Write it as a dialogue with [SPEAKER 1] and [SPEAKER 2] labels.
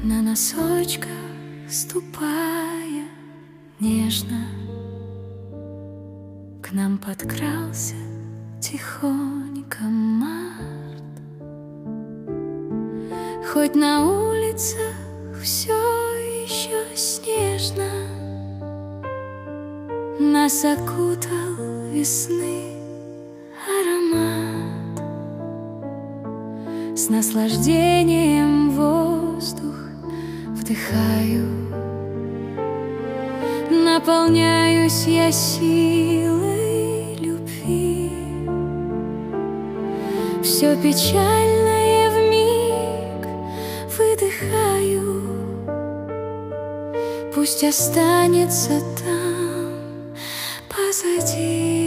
[SPEAKER 1] На носочках ступая нежно, к нам подкрался тихонько март. Хоть на улицах все еще снежно, нас окутал весны аромат. С наслаждением воздух вдыхаю, наполняюсь я силой любви. Все печальное вмиг выдыхаю, пусть останется там позади.